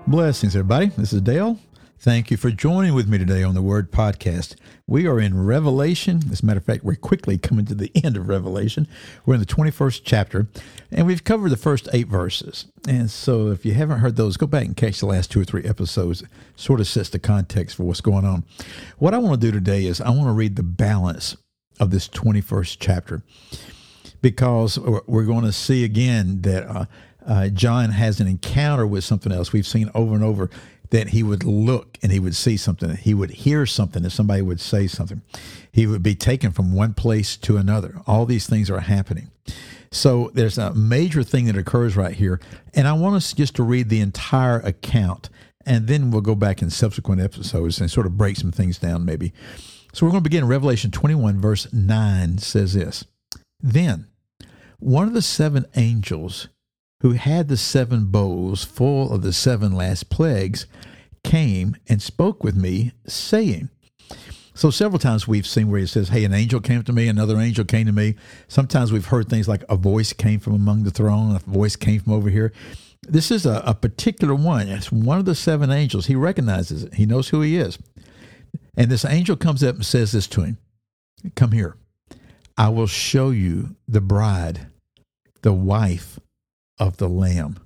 Blessings, everybody. This is Dale. Thank you for joining with me today on the Word Podcast. We are in Revelation. As a matter of fact, we're quickly coming to the end of Revelation. We're in the 21st chapter, and we've covered the first 8 verses. And so if you haven't heard those, go back and catch the last 2 or 3 episodes. It sort of sets the context for what's going on. What I want to do today is I want to read the balance of this 21st chapter, because we're going to see again that John has an encounter with something else. We've seen over and over that he would look and he would see something. He would hear something if somebody would say something. He would be taken from one place to another. All these things are happening. So there's a major thing that occurs right here. And I want us just to read the entire account, and then we'll go back in subsequent episodes and sort of break some things down maybe. So we're going to begin in Revelation 21, verse 9 says this. Then one of the 7 angels who had the 7 bowls full of the 7 last plagues came and spoke with me, saying. So several times we've seen where it says, hey, an angel came to me, another angel came to me. Sometimes we've heard things like a voice came from among the throne, a voice came from over here. This is a particular one. It's one of the 7 angels. He recognizes it. He knows who he is. And this angel comes up and says this to him. Come here. I will show you the bride, the wife of the Lamb.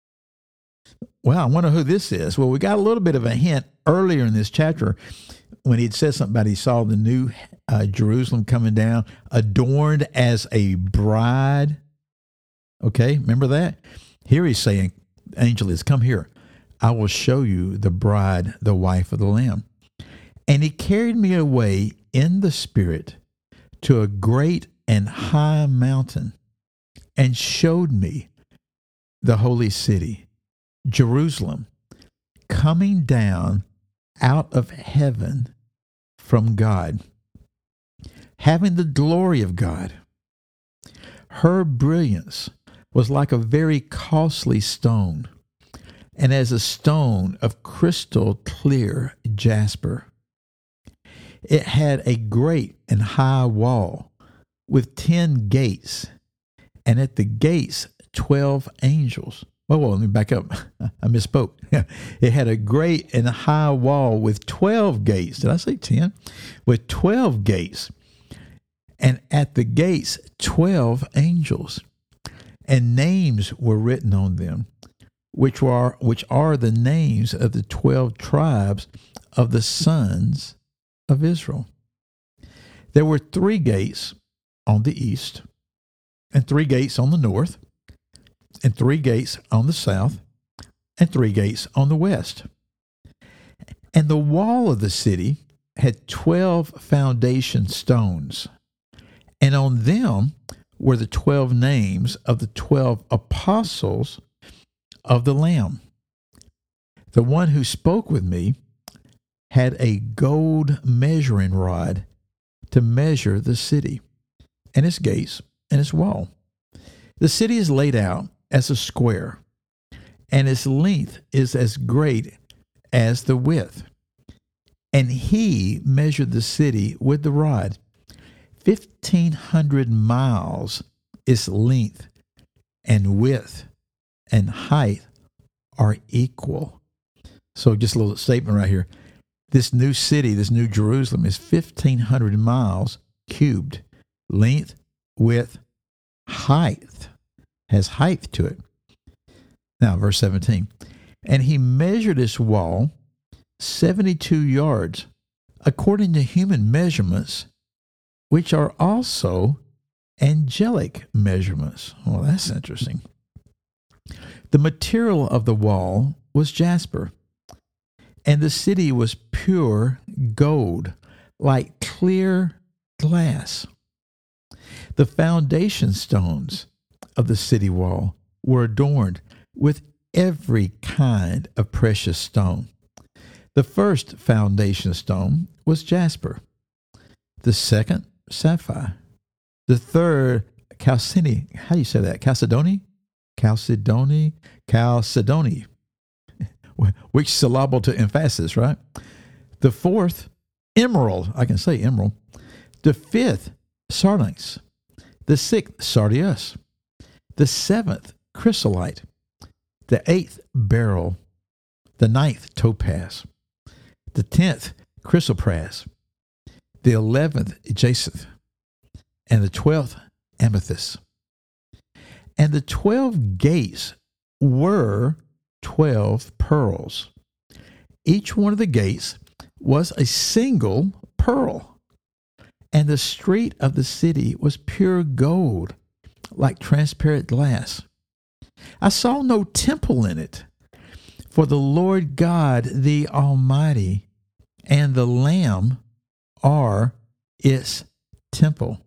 Well, I wonder who this is. Well, we got a little bit of a hint earlier in this chapter when he'd said something about he saw the new Jerusalem coming down, adorned as a bride. Okay, remember that? Here he's saying, angel is, come here. I will show you the bride, the wife of the Lamb. And he carried me away in the Spirit to a great and high mountain and showed me the holy city, Jerusalem, coming down out of heaven from God, having the glory of God. Her brilliance was like a very costly stone, and as a stone of crystal clear jasper. It had a great and high wall with 10 gates, and at the gates 12 angels. Whoa, let me back up. I misspoke. It had a great and high wall with 12 gates. Did I say 10? With 12 gates. And at the gates, 12 angels. And names were written on them, which are the names of the 12 tribes of the sons of Israel. There were 3 gates on the east, and 3 gates on the north, and 3 gates on the south, and 3 gates on the west. And the wall of the city had 12 foundation stones, and on them were the 12 names of the 12 apostles of the Lamb. The one who spoke with me had a gold measuring rod to measure the city and its gates and its wall. The city is laid out as a square, and its length is as great as the width. And he measured the city with the rod. 1,500 miles its length, and width and height are equal. So just a little statement right here. This new city, this new Jerusalem, is 1,500 miles cubed. Length, width, height. Has height to it. Now, verse 17. And he measured its wall 72 yards, according to human measurements, which are also angelic measurements. Well, that's interesting. The material of the wall was jasper, and the city was pure gold, like clear glass. The foundation stones of the city wall were adorned with every kind of precious stone. The first foundation stone was jasper, the second sapphire, the third chalcedony. How do you say that? Chalcedony? Chalcedony. Which syllable to emphasis, right? The fourth, emerald. I can say emerald. The fifth, sardonyx. The sixth, sardius. The seventh, chrysolite. The eighth, beryl. the 9th, topaz, the 10th, chrysoprase, the 11th, jacinth, and the 12th, amethyst. And the 12 gates were 12 pearls. Each one of the gates was a single pearl. And the street of the city was pure gold, like transparent glass. I saw no temple in it, for the Lord God, the Almighty, and the Lamb are its temple.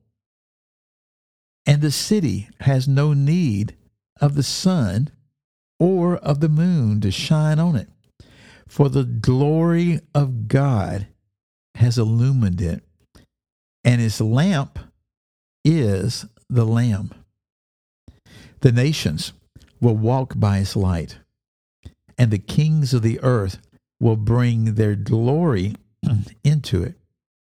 And the city has no need of the sun or of the moon to shine on it, for the glory of God has illumined it, and its lamp is the Lamb. The nations will walk by its light, and the kings of the earth will bring their glory into it.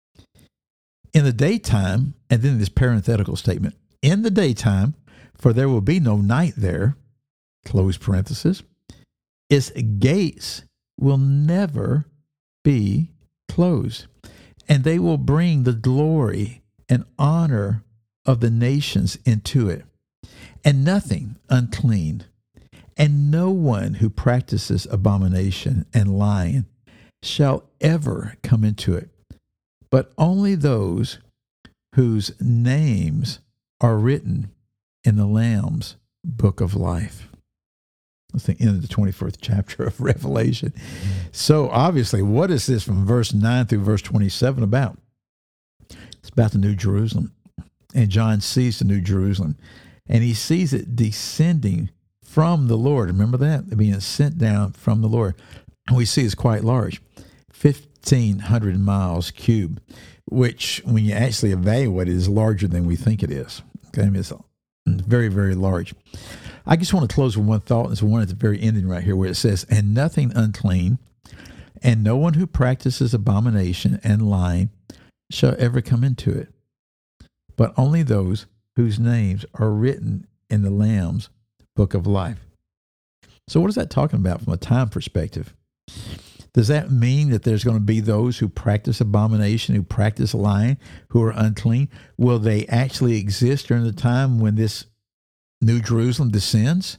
In the daytime, and then this parenthetical statement, in the daytime, for there will be no night there, close parenthesis, its gates will never be closed, and they will bring the glory and honor of the nations into it, and nothing unclean, and no one who practices abomination and lying shall ever come into it, but only those whose names are written in the Lamb's book of life. That's the end of the 21st chapter of Revelation. So obviously, what is this from verse 9 through verse 27 about? It's about the New Jerusalem. And John sees the New Jerusalem, and he sees it descending from the Lord. Remember that? Being sent down from the Lord. And we see it's quite large, 1,500 miles cubed, which when you actually evaluate it is larger than we think it is. Okay, I mean, it's very, very large. I just want to close with one thought. It's one at the very ending right here where it says, and nothing unclean, and no one who practices abomination and lying shall ever come into it, but only those whose names are written in the Lamb's book of life. So what is that talking about from a time perspective? Does that mean that there's going to be those who practice abomination, who practice lying, who are unclean? Will they actually exist during the time when this New Jerusalem descends?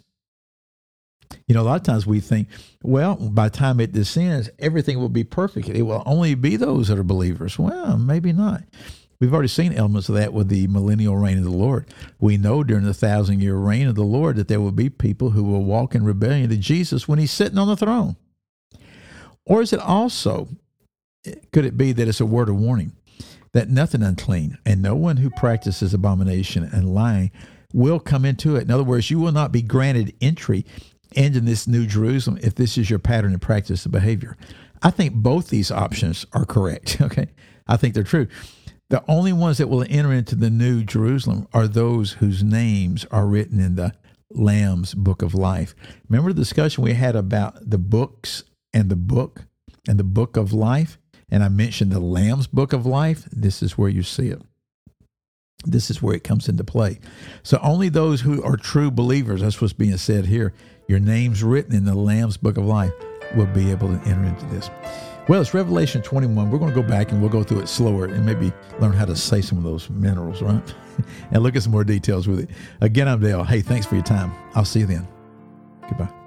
You know, a lot of times we think, well, by the time it descends, everything will be perfect. It will only be those that are believers. Well, maybe not. We've already seen elements of that with the millennial reign of the Lord. We know during the 1,000-year reign of the Lord that there will be people who will walk in rebellion to Jesus when he's sitting on the throne. Or is it also, could it be that it's a word of warning, that nothing unclean and no one who practices abomination and lying will come into it? In other words, you will not be granted entry into this New Jerusalem if this is your pattern and practice of behavior. I think both these options are correct, okay? I think they're true. The only ones that will enter into the New Jerusalem are those whose names are written in the Lamb's book of life. Remember the discussion we had about the books and the book of life? And I mentioned the Lamb's book of life. This is where you see it. This is where it comes into play. So only those who are true believers, that's what's being said here, your name's written in the Lamb's book of life, will be able to enter into this. Well, it's Revelation 21. We're going to go back and we'll go through it slower and maybe learn how to say some of those minerals, right? And look at some more details with it. Again, I'm Dale. Hey, thanks for your time. I'll see you then. Goodbye.